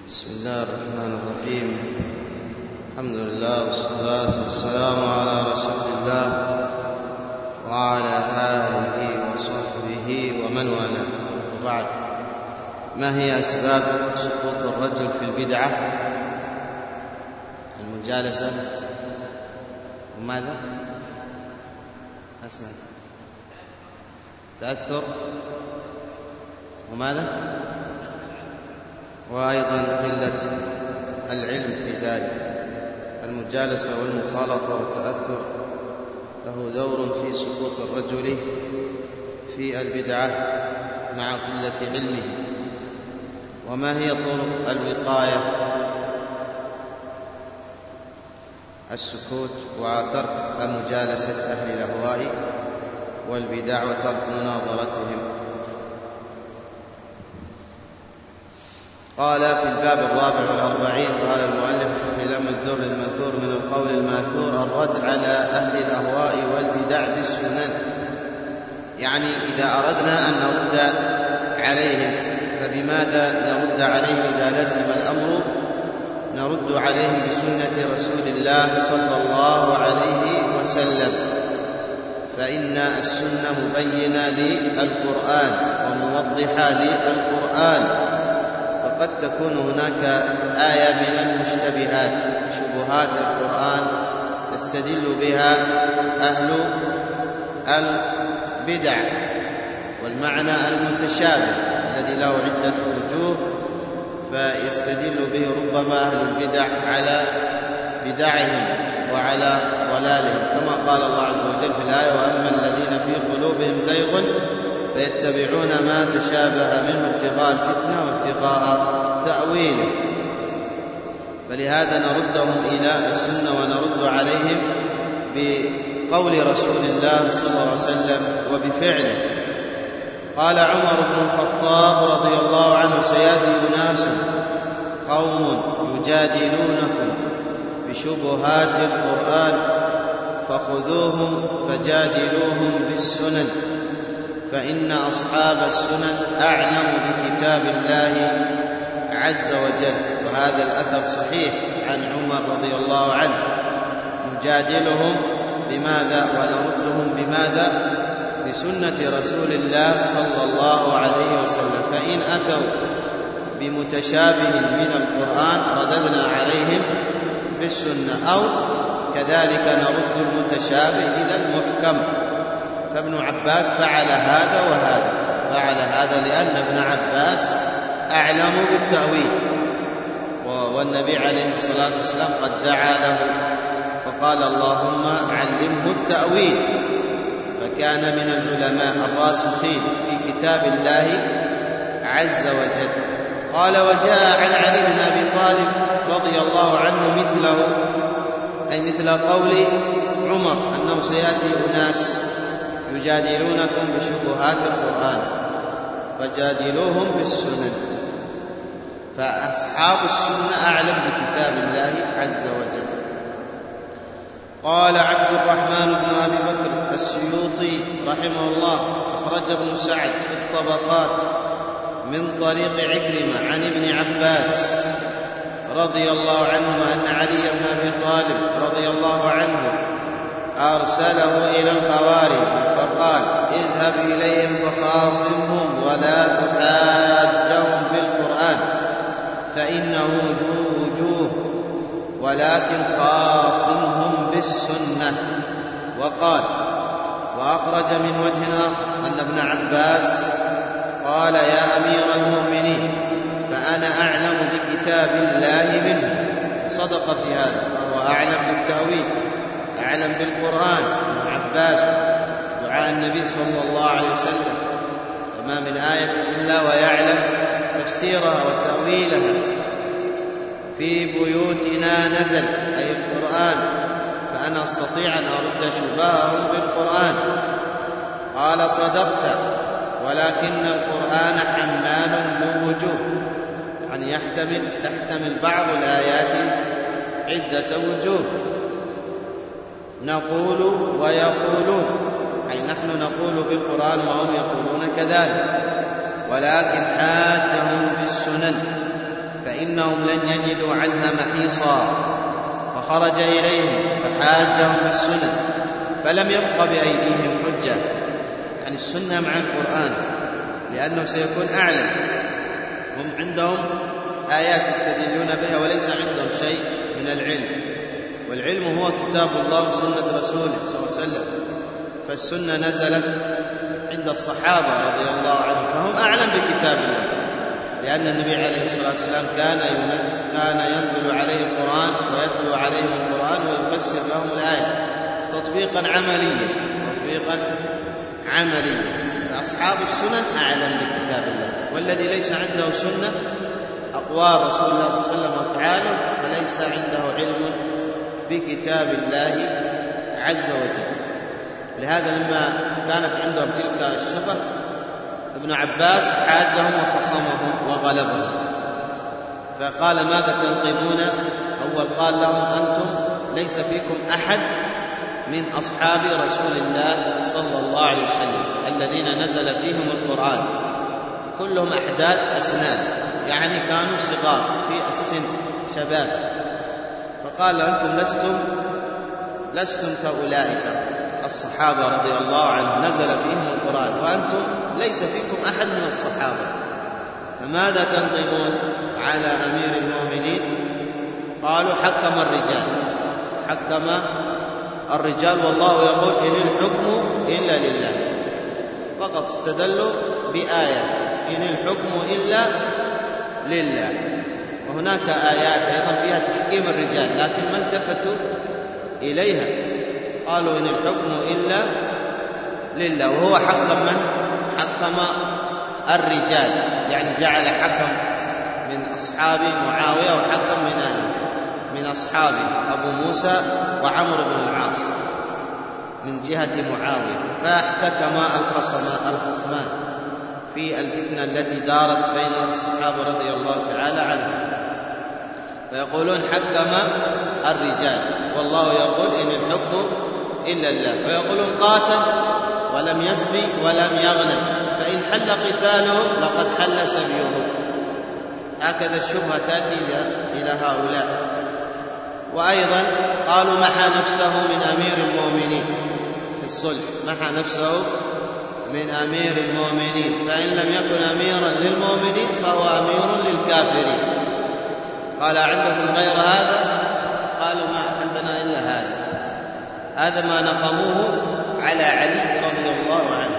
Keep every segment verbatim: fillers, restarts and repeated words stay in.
بسم الله الرحمن الرحيم. الحمد لله والصلاة والسلام على رسول الله وعلى آله وصحبه ومن والاه، وبعد. ما هي أسباب سقوط الرجل في البدعة؟ المجالسة وماذا؟ أسمع تأثر وماذا؟ وأيضا قلة العلم في ذلك. المجالسة والمخالطة والتأثر له دور في سقوط الرجل في البدعة مع قلة علمه. وما هي طرق الوقاية؟ السكوت وترك مجالسة أهل الأهواء والبدع وترك مناظرتهم. قال في الباب الرابع والأربعين، قال المؤلف في لم الدر الماثور من القول الماثور الرد على أهل الأهواء والبدع بالسنن. يعني إذا أردنا أن نرد عليهم فبماذا نرد عليهم؟ إذا لزم الأمر نرد عليهم بسنة رسول الله صلى الله عليه وسلم، فإن السنة مبينة للقرآن وموضحة للقرآن. وقد تكون هناك آية من المشتبهات، شبهات القرآن يستدل بها أهل البدع، والمعنى المتشابه الذي له عدة وجوه، فيستدل به ربما أهل البدع على بدعهم وعلى ضلالهم، كما قال الله عز وجل في الآية: وأما الذين في قلوبهم زيغ فيتبعون ما تشابه منه ابتغاء الفتنة وابتغاء تأويله. فلهذا نردهم إلى السنة ونرد عليهم بقول رسول الله صلى الله عليه وسلم وبفعله. قال عمر بن الخطاب رضي الله عنه: سيأتي أناس قوم يجادلونكم بشبهات القرآن فخذوهم فجادلوهم بالسنن، فإن أصحاب السنن أعلم بكتاب الله عز وجل. وهذا الأثر صحيح عن عمر رضي الله عنه. نجادلهم بماذا ونردهم بماذا؟ بسنة رسول الله صلى الله عليه وسلم. فإن أتوا بمتشابه من القرآن رددنا عليهم بالسنة، أو كذلك نرد المتشابه إلى المحكم. فابن عباس فعل هذا وهذا، فعل هذا لأن ابن عباس أعلم بالتأويل، والنبي عليه الصلاة والسلام قد دعا له وقال: اللهم علمه التأويل. فكان من العلماء الراسخين في كتاب الله عز وجل. قال: وجاء عن علي بن أبي طالب رضي الله عنه مثله، أي مثل قول عمر أنه سيأتي أناس يجادلونكم بشبهات القرآن فجادلوهم بالسنن، فأصحاب السنة أعلم بكتاب الله عز وجل. قال عبد الرحمن بن أبي بكر السيوطي رحمه الله: أخرج ابن سعد في الطبقات من طريق عكرمة عن ابن عباس رضي الله عنهما أن علي بن أبي طالب رضي الله عنه أرسله إلى الخوارج فقال: اذهب إليهم فخاصمهم ولا تحاجهم بالقرآن فإنه ذو وجوه، ولكن خاصمهم بالسنة. وقال: وأخرج من وجه آخر أن ابن عباس قال: يا أمير المؤمنين، فأنا أعلم بكتاب الله منه. صدق في هذا، وهو أعلم بالتأويل، أعلم بالقرآن. ابن عباس دعاء النبي صلى الله عليه وسلم: وما من آية إلا ويعلم تفسيرها وتأويلها. في بيوتنا نزل، أي القرآن، فأنا أستطيع أن أرد شبههم بالقرآن. قال: صدقت، ولكن القرآن حمال ذو وجوه، يعني يحتمل تحتمل بعض الآيات عدة وجوه. نقول ويقولون، أي نحن نقول بالقرآن وهم يقولون كذلك، ولكن حاجهم بالسنن، فإن فإنهم لن يجدوا عنها محيصا، فخرج إليهم فحاجهم بالسنن فلم يبق بأيديهم حجة، يعني السنة مع القرآن، لأنه سيكون أعلم. هم عندهم آيات يستدلون بها وليس عندهم شيء من العلم، والعلم هو كتاب الله وسنة رسوله صلى الله عليه وسلم. فالسنة نزلت عند الصحابة رضي الله عنهم، فهم أعلم بكتاب الله، لأن النبي عليه الصلاة والسلام كان كان ينزل عليه القرآن ويتلو عليهم القرآن ويفسر لهم الآية تطبيقا عمليا تطبيقا عمليا فأصحاب السنن أعلم بكتاب الله، والذي ليس عنده سنة أقوال رسول الله صلى الله عليه وسلم وأفعاله فليس عنده علم بكتاب الله عز وجل. لهذا لما كانت عندهم تلك الشبهة ابن عباس حاجهم وخصمهم وغلبهم، فقال ماذا تنقمون؟ أول قال لهم أنتم ليس فيكم أحد من أصحاب رسول الله صلى الله عليه وسلم الذين نزل فيهم القرآن، كلهم أحداث أسنان، يعني كانوا صغار في السن شباب. فقال أنتم لستم لستم كأولئك الصحابة رضي الله عنهم نزل فيهم القرآن، وأنتم ليس فيكم أحد من الصحابة، فماذا تنقمون على أمير المؤمنين؟ قالوا حكم الرجال حكم الرجال والله يقول إن الحكم إلا لله، فقط استدلوا بآية إن الحكم إلا لله. وهناك آيات أيضا فيها تحكيم الرجال لكن ما التفتوا إليها، قالوا إن الحكم إلا لله، وهو حكم من؟ حكم الرجال، يعني جعل حكم من أصحاب معاوية وحكم من آله من أصحابه أبو موسى وعمرو بن العاص من جهة معاوية، فاحتكم الخصمان في الفتنة التي دارت بين الصحابة رضي الله تعالى عنهم، فيقولون حكم الرجال والله يقول إن الحكم إلا الله، ويقولون قاتل ولم يسبي ولم يغنم فإن حل قتالهم لقد حل سبيهم. هكذا الشبهة تأتي إلى هؤلاء. وأيضا قالوا محى نفسه من أمير المؤمنين في الصلح، محى نفسه من أمير المؤمنين، فإن لم يكن أميرا للمؤمنين فهو أمير للكافرين. قال عندكم غير هذا؟ قالوا ما عندنا إلا هذا. هذا ما نقموه على علي رضي الله عنه.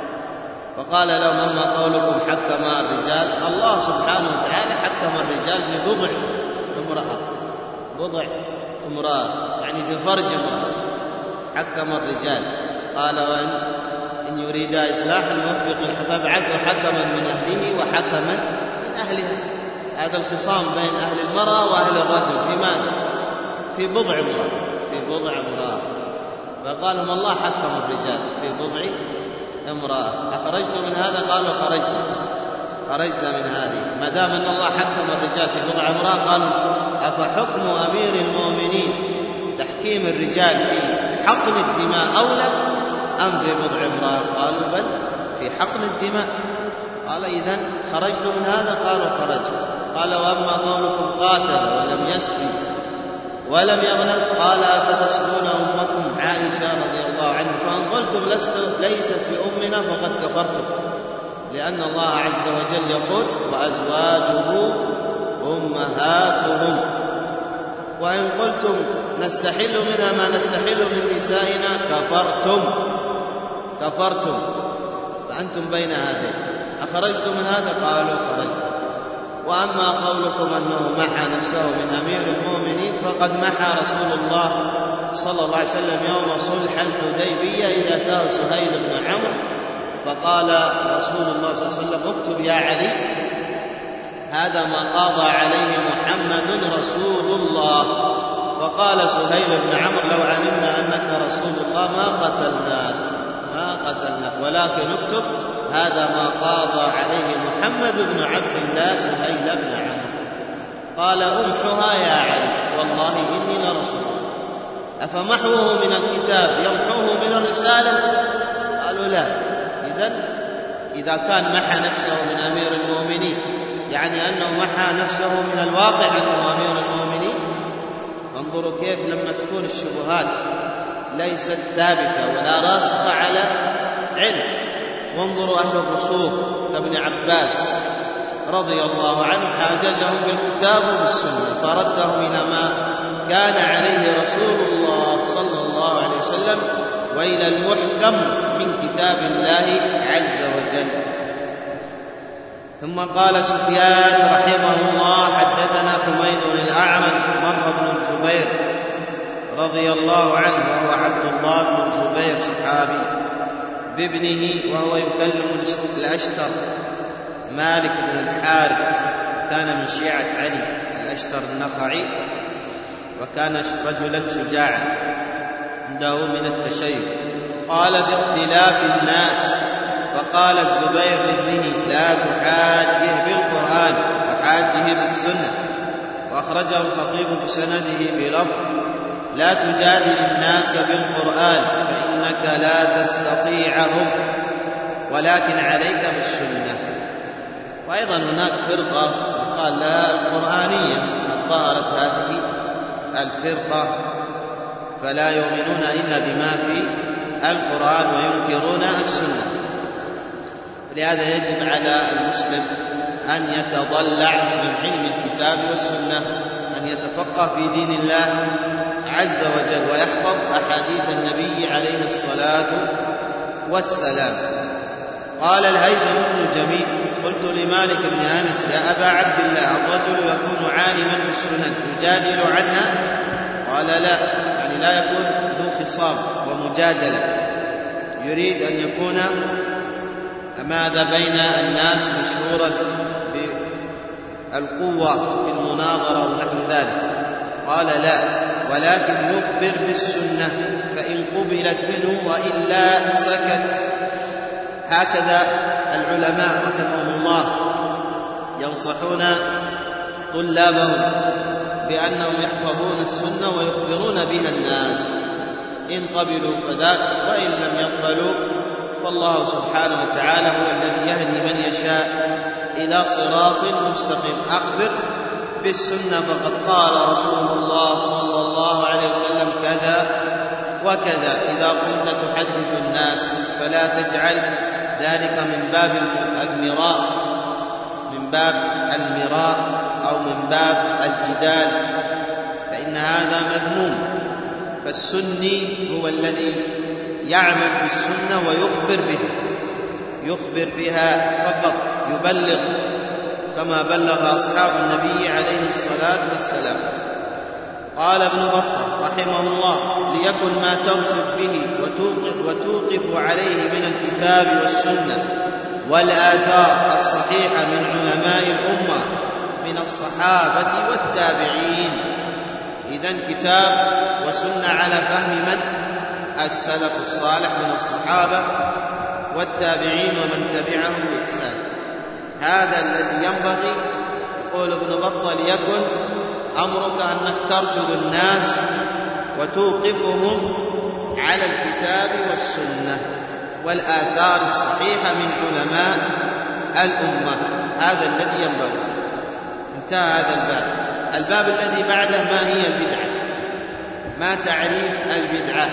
فقال لهم أما قولكم حكم الرجال، الله سبحانه وتعالى حكم الرجال ببضع امرأة بضع امرأة يعني في فرج امرأة حكم الرجال. قال وإن إن يريد إصلاحا يوفق فابعثوا حكما من أهله وحكما من أهلها. هذا الخصام بين أهل المرأة وأهل الرجل في ماذا؟ في بضع امرأة في بضع امرأة فقالهم الله حكم الرجال في بضع امرأة. أخرجت من هذا؟ قالوا خرجت خرجت من هذه. ما دام أن الله حكم الرجال في بضع امرأة قالوا أفحكم أمير المؤمنين تحكيم الرجال في حقن الدماء أولى أم في بضع امرأة؟ قالوا بل في حقن الدماء. قال إذن خرجت من هذا؟ قالوا خرجت. قال وأما قولكم قاتل ولم يسبي ولم يغنم؟ قال أفتسبون أمكم عائشة رضي الله عنها؟ فإن قلتم ليست بأمنا فقد كفرتم، لأن الله عز وجل يقول وأزواجه أمهاتهم. وإن قلتم نستحل منها ما نستحل من نسائنا كفرتم كفرتم فأنتم بين هذين. أخرجت من هذا؟ قالوا خرجت. وأما قولكم أنه محى نفسه من أمير المؤمنين فقد محى رسول الله صلى الله عليه وسلم يوم صلح الحديبية إذا أتاه سهيل بن عمرو فقال رسول الله صلى الله عليه وسلم اكتب يا علي هذا ما قاضى عليه محمد رسول الله. فقال سهيل بن عمرو لو علمنا أنك رسول الله ما قتلناك ما قتلناك ولكن اكتب هذا ما قاضى عليه محمد بن عبد الله سهيل بن عمرو. قال امحها يا علي والله إني لرسول الله. أفمحوه من الكتاب يمحوه من الرسالة؟ قالوا لا. إذن إذا كان محى نفسه من أمير المؤمنين يعني أنه محى نفسه من الواقع أنه أمير المؤمنين. فانظروا كيف لما تكون الشبهات ليست ثابتة ولا راسخة على علم. وانظروا أهل الرسوخ كابن عباس رضي الله عنه حاججهم بالكتاب والسنة فردهم إلى ما كان عليه رسول الله صلى الله عليه وسلم وإلى المحكم من كتاب الله عز وجل. ثم قال سفيان رحمه الله حدثنا حميد الأعمش مر بن الزبير رضي الله عنه وهو عبد الله بن الزبير صحابي بابنه وهو يكلم الأشتر مالك بن الحارث كان من شيعة علي الأشتر النخعي وكان رجلا شجاعا عنده من التشيع. قال باختلاف الناس فقال الزبير لابنه لا تحاجه بالقرآن وحاجه بالسنة. وأخرجه الخطيب بسنده بلفظ لا تجادل الناس بالقرآن فإنك لا تستطيعهم ولكن عليك بالسنة. وأيضا هناك فرقة قال لا القرآنية ظهرت هذه الفرقة فلا يؤمنون إلا بما في القرآن وينكرون السنة. لهذا يجب على المسلم أن يتضلع من علم الكتاب والسنة أن يتفقه في دين الله عز وجل ويحفظ أحاديث النبي عليه الصلاة والسلام. قال الهيثم بن جميل قلت لمالك بن أنس يا أبا عبد الله الرجل يكون عالما بالسنن يجادل عنها؟ قال لا، يعني لا يكون ذو خصام ومجادلة، يريد أن يكون ماذا بين الناس مشهورا بالقوة في المناظرة ونحو ذلك. قال لا، ولكن يخبر بالسنة فإن قبلت منه وإلا سكت. هكذا العلماء رحمهم الله ينصحون طلابهم بأنهم يحفظون السنة ويخبرون بها الناس، إن قبلوا فذاك وإن لم يقبلوا فالله سبحانه وتعالى هو الذي يهدي من يشاء إلى صراط مستقيم. أخبر بالسنة فقد قال رسول الله صلى الله عليه وسلم كذا وكذا. إذا قمت تحدث الناس فلا تجعل ذلك من باب المراء من باب المراء أو من باب الجدال، فإن هذا مذموم. فالسني هو الذي يعمل بالسنة ويخبر بها يخبر بها فقط، يبلغ كما بلغ أصحاب النبي عليه الصلاة والسلام. قال ابن بطة رحمه الله ليكن ما ترشد به وتوقف عليه من الكتاب والسنة والآثار الصحيحة من علماء الأمة من الصحابة والتابعين. إذن كتاب وسنة على فهم من؟ السلف الصالح من الصحابة والتابعين ومن تبعهم بإحسان. هذا الذي ينبغي. يقول ابن بطة ليكن أمرك أنك ترشد الناس وتوقفهم على الكتاب والسنة والآثار الصحيحة من علماء الأمة. هذا الذي ينبغي. انتهى هذا الباب. الباب الذي بعده ما هي البدعة؟ ما تعريف البدعة؟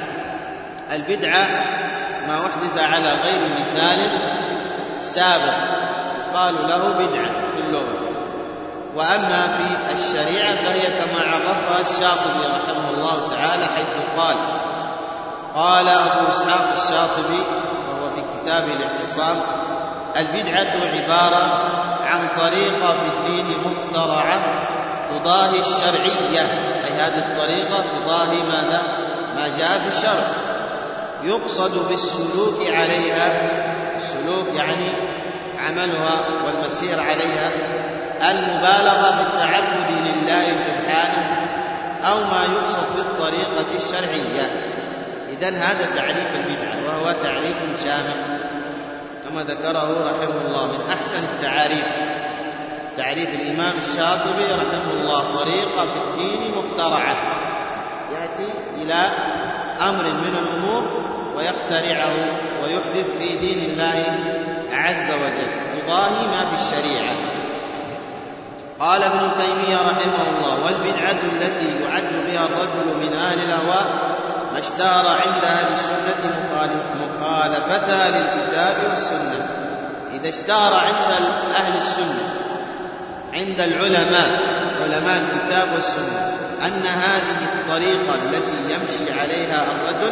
البدعة ما أحدث على غير مثال سابق قالوا له بدعة في اللغة. وأما في الشريعة فهي كما عرفها الشاطبي رحمه الله تعالى حيث قال قال أبو إسحاق الشاطبي وهو في كتابه الاعتصام البدعة عبارة عن طريقة في الدين مخترعة تضاهي الشرعية، أي هذه الطريقة تضاهي ماذا؟ ما جاء في الشرع. يقصد بالسلوك عليها، السلوك يعني عملها والمسير عليها، المبالغة في التعبد لله سبحانه أو ما يقصد بالطريقة الشرعية. إذن هذا تعريف البدعة، وهو تعريف شامل كما ذكره رحمه الله من أحسن التعاريف. تعريف الإمام الشاطبي رحمه الله طريقة في الدين مخترعة، يأتي إلى أمر من الأمور ويخترعه ويحدث في دين الله عز وجل يضاهي ما في الشريعة. قال ابن تيمية رحمه الله: والبدعة التي يعد بها الرجل من أهل الأهواء ما اشتهر عند أهل السنة مخالفتها للكتاب والسنة. إذا اشتهر عند أهل السنة، عند العلماء علماء الكتاب والسنة، أن هذه الطريقة التي يمشي عليها الرجل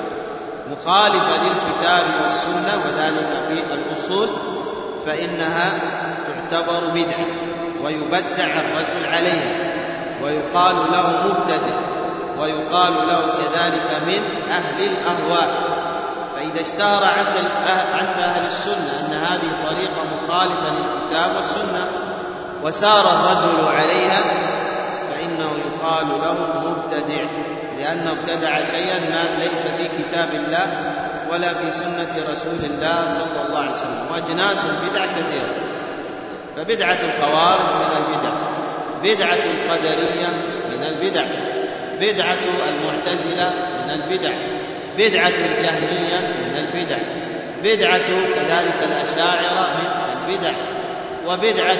مخالفة للكتاب والسنة وذلك في الأصول، فإنها تعتبر بدعة ويبدع الرجل عليها ويقال له مبتدع ويقال له كذلك من أهل الأهواء. فإذا اشتهر عند أهل السنة أن هذه طريقة مخالفة للكتاب والسنة وسار الرجل عليها فإنه يقال له مبتدع، لأنه ابتدع شيئا ما ليس في كتاب الله ولا في سنة رسول الله صلى الله عليه وسلم. وأجناس البدع كثيرة، فبدعة الخوارج من البدع، بدعة القدرية من البدع، بدعة المعتزلة من البدع، بدعة الجهمية من البدع، بدعة كذلك الأشاعرة من البدع، وبدعة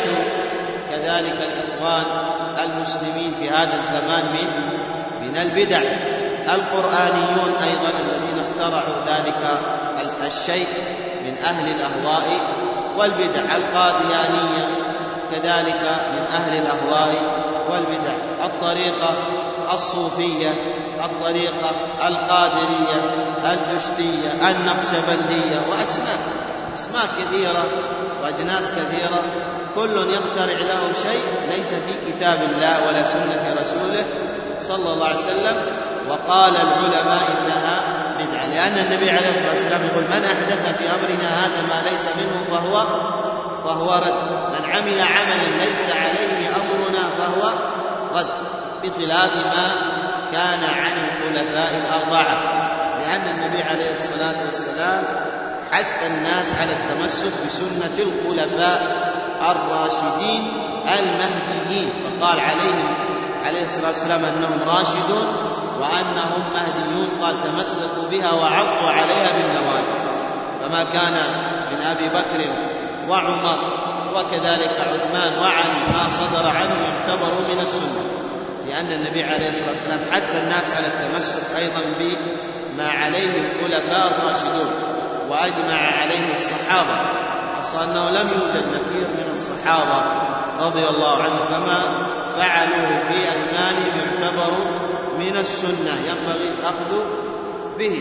كذلك الإخوان المسلمين في هذا الزمان من من البدع. القرآنيون أيضا الذين اخترعوا ذلك الشيء من أهل الأهواء والبدع، القاديانية كذلك من أهل الأهواء والبدع، الطريقة الصوفية، الطريقة القادرية، الجشتية، النقشبندية، وأسماء أسماء كثيرة وأجناس كثيرة، كل يخترع له شيء ليس في كتاب الله ولا سنة رسوله صلى الله عليه وسلم، وقال العلماء إنها بدعة، لأن النبي عليه الصلاة والسلام يقول: من أحدث في أمرنا هذا ما ليس منه فهو فهو رد، من عمل عملا ليس عليه أمرنا فهو رد، بخلاف ما كان عن الخلفاء الأربعة، لأن النبي عليه الصلاة والسلام حث الناس على التمسك بسنة الخلفاء الراشدين المهديين، فقال عليهم عليه الصلاة والسلام أنهم راشدون وأنهم مهديون، قال: تمسكوا بها وعضوا عليها بالنواجذ. فما كان من أبي بكر وعمر وكذلك عثمان وعلي ما صدر عنه يعتبر من السنة، لأن النبي عليه الصلاة والسلام حث الناس على التمسك أيضا بما عليه الخلفاء الراشدون وأجمع عليه الصحابة، أصلا أنه لم يوجد نكير من الصحابة رضي الله عنهم، فما فعلوه في أزمانهم يعتبر من السنة ينبغي الأخذ به،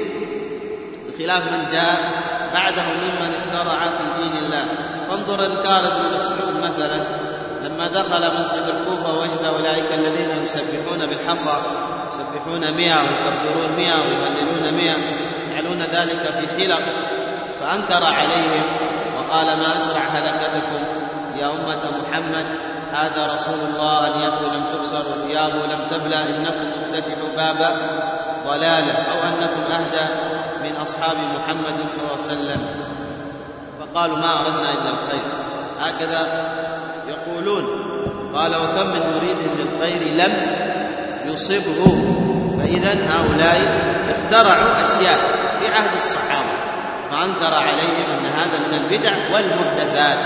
بخلاف من جاء بعدهم ممن اخترع في دين الله. فانظر إنكار ابن مسعود مثلا لما دخل مسجد الكوفة وجد أولئك الذين يسبحون بالحصى، يسبحون مئة ويكبرون مئة ويهللون مئة، يجعلون ذلك في حلق، فأنكر عليهم وقال: ما أسرع هلكتكم يا أمة محمد، هذا رسول الله أنيته لم تكسر وثيابه لم تبلى، إنكم مفتتحوا باب ضلالة، أو أنكم أهدى من أصحاب محمد صلى الله عليه وسلم. فقالوا: ما أردنا إلا الخير، هكذا يقولون. قال: وكم من مريد للخير لم يصبه. فإذن هؤلاء اخترعوا أشياء في عهد الصحابة، فأنكر عليهم أن هذا من البدع والمحدثات،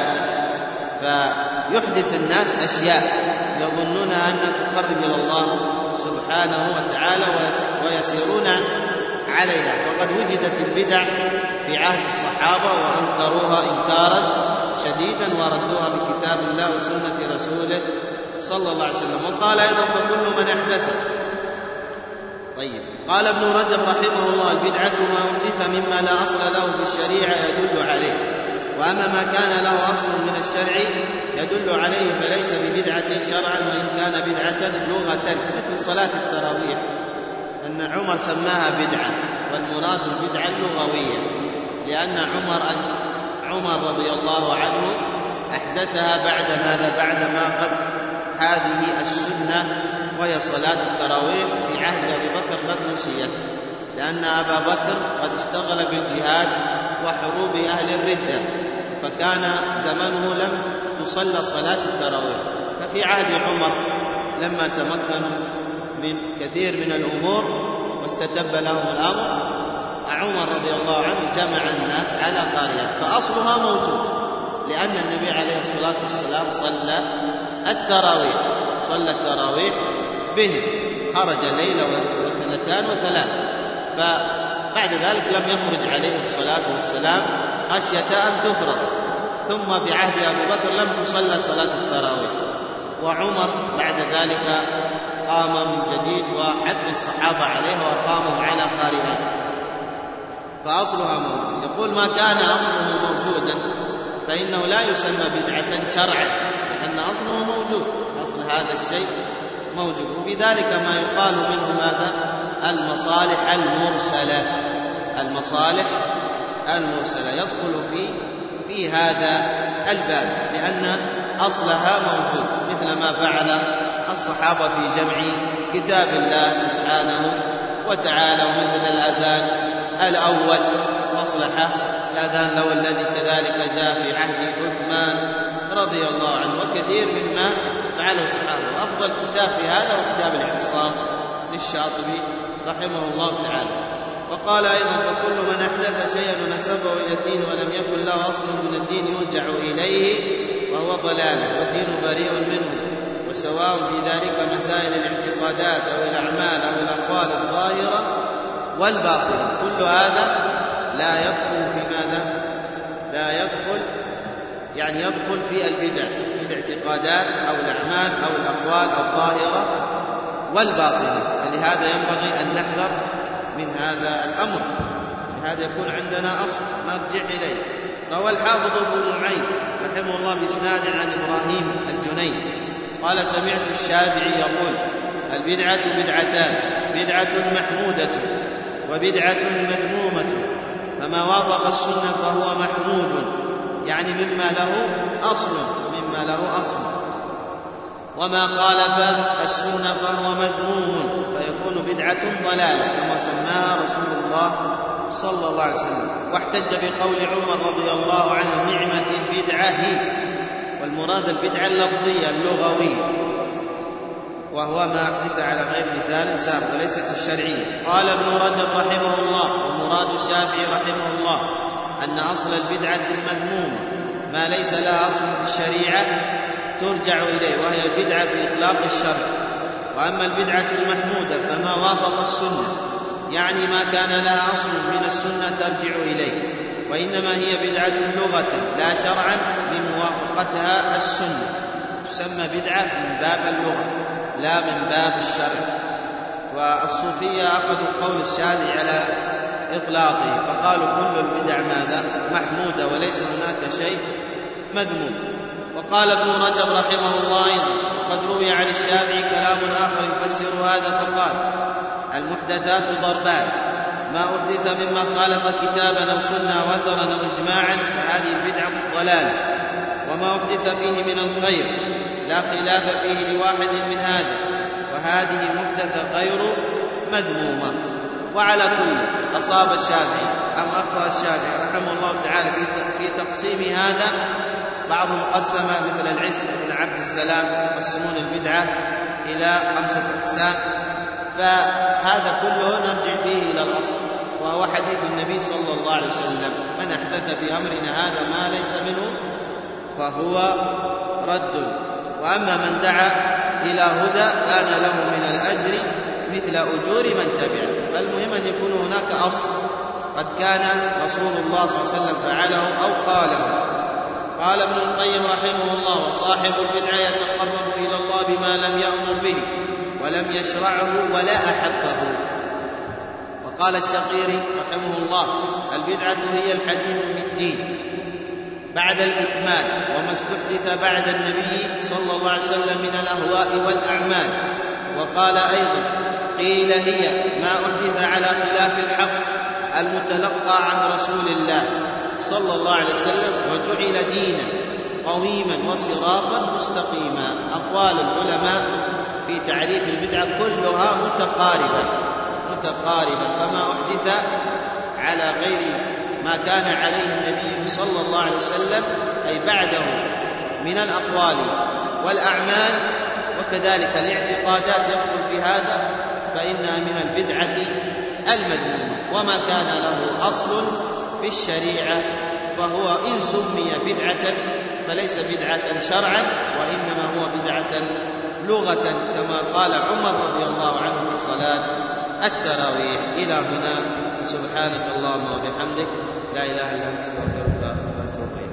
فيحدث الناس أشياء يظنونها أن تقرب إلى الله سبحانه وتعالى ويسيرون عليها. وقد وجدت البدع في عهد الصحابة وأنكروها إنكارا شديدا وردوها بكتاب الله وسنة رسوله صلى الله عليه وسلم. وقال أيضا: فكل من أحدث. طيب، قال ابن رجب رحمه الله: البدعة ما أحدث مما لا أصل له في الشريعة يدل عليه، وأما ما كان له أصل من الشرع يدل عليه فليس ببدعة شرعا وإن كان بدعة لغة، مثل صلاة التراويح أن عمر سماها بدعة، والمراد البدعة اللغوية، لأن عمر عمر رضي الله عنه أحدثها بعد ماذا؟ بعد ما قد هذه السنة وهي صلاة التراويح في عهد أبي بكر قد نسيت، لأن أبا بكر قد اشتغل بالجهاد وحروب أهل الردة، فكان زمنه لم تصلى صلاة التراويح. ففي عهد عمر لما تمكنوا من كثير من الأمور واستتب لهم الأمر، عمر رضي الله عنه جمع الناس على قارئة، فأصلها موجود، لأن النبي عليه الصلاة والسلام صلى التراويح، صلى التراويح بهم، خرج ليلة واثنتان وثلاث، فبعد ذلك لم يخرج عليه الصلاة والسلام خشية أن تفرض. ثم في عهد أبو بكر لم تصلى صلاة التراويح، وعمر بعد ذلك قام من جديد وحث الصحابة عليها وقاموا على قارئها، فأصلها موجود. يقول ما كان أصله موجودا فإنه لا يسمى بدعة شرعا، لأن أصله موجود، أصل هذا الشيء موجود. وفي ذلك ما يقال منه ماذا؟ المصالح المرسلة، المصالح المرسلة يدخل في في هذا الباب، لأن أصلها موجود، مثل ما فعل الصحابة في جمع كتاب الله سبحانه وتعالى، ومثل الأذان الأول مصلحة، الأذان الأول الذي كذلك جاء في عهد عثمان رضي الله عنه، وكثير مما فعله الصحابة. وأفضل كتاب في هذا هو كتاب الاعتصام للشاطبي رحمه الله تعالى. وقال أيضا فكل من أحدث شيئا ونسبه إلى الدين ولم يكن له أصل من الدين يرجع إليه وهو ضلاله، والدين بريء منه، وسواء في ذلك مسائل الاعتقادات أو الأعمال أو الأقوال الظاهرة والباطنة. كل هذا لا يدخل في ماذا؟ لا يدخل يعني يدخل في البدع، في الاعتقادات أو الأعمال أو الأقوال الظاهرة والباطنة. فلهذا ينبغي أن نحذر من هذا الأمر، لهذا يكون عندنا أصل نرجع إليه. روى الحافظ ابن نعيم رحمه الله بإسناد عن إبراهيم الجنيد قال سمعت الشافعي يقول البدعة بدعتان، بدعة محمودة وبدعة مذمومة، فما وافق السنة فهو محمود، يعني مما له أصل، مما له أصل، وما خالف السنة فهو مذموم، فيكون بدعة ضلالة كما سماها رسول الله صلى الله عليه وسلم. واحتج بقول عمر رضي الله عنه نعمة البدعة هي، والمراد البدعة اللفظية اللغوية، وهو ما أحدث على غير مثال سابق وليست الشرعية. قال ابن رجب رحمه الله ومراد الشافعي رحمه الله أن أصل البدعة المذمومة ما ليس لها أصل في الشريعة ترجع إليه، وهي البدعة في إطلاق الشرع. وأما البدعة المحمودة فما وافق السنة، يعني ما كان لها أصل من السنة ترجع إليه، وإنما هي بدعة لغة لا شرعا لموافقتها السنة، تسمى بدعة من باب اللغة لا من باب الشرع. والصوفية أخذوا قول الشافعي على إطلاقه، فقالوا كل البدع ماذا؟ محمودة، وليس هناك شيء مذموم. وقال ابن رجب رحمه الله أيضا وقد روي عن الشافعي كلام آخر يفسر هذا فقال المحدثات ضربان، ما أحدث مما خالف كتابا أو سنة وثرا أو إجماعا فهذه البدعة ضلالة، وما أحدث فيه من الخير لا خلاف فيه لواحد من هذا، وهذه محدثة غير مذمومة. وعلى كل أصاب الشافعي أم أخطأ الشافعي رحمه الله تعالى في تقسيم هذا، بعضهم قسم مثل العز بن عبد السلام يقسمون البدعة إلى خمسة أقسام، فهذا كله نرجع فيه إلى الأصل، وهو حديث النبي صلى الله عليه وسلم من أحدث في أمرنا هذا ما ليس منه فهو رد. وأما من دعا إلى هدى كان له من الأجر مثل أجور من تبعه. فالمهم أن يكون هناك أصل قد كان رسول الله صلى الله عليه وسلم فعله أو قاله. قال ابن القيم رحمه الله وصاحب البدعة يتقرب إلى الله بما لم يأمر به ولم يشرعه ولا أحبه. وقال الشقيري رحمه الله البدعة هي الحديث في الدين بعد الإكمال وما استحدث بعد النبي صلى الله عليه وسلم من الأهواء والأعمال. وقال أيضا قيل هي ما أحدث على خلاف الحق المتلقى عن رسول الله صلى الله عليه وسلم وجعل دينا قويما وصراطا مستقيما. أقوال العلماء في تعريف البدعة كلها متقاربة متقاربة فما أحدث على غير ما كان عليه النبي صلى الله عليه وسلم أي بعده من الأقوال والأعمال وكذلك الاعتقادات يدخل في هذا، فإنها من البدعة المذمومة. وما كان له أصل في الشريعة فهو إن سمي بدعة فليس بدعة شرعا وإنما هو بدعة لغة، كما قال عمر رضي الله عنه في صلاة التراويح. إلى هنا، سبحانك اللهم وبحمدك، لا إله إلا أنت، استغفرك وأتوب إليك.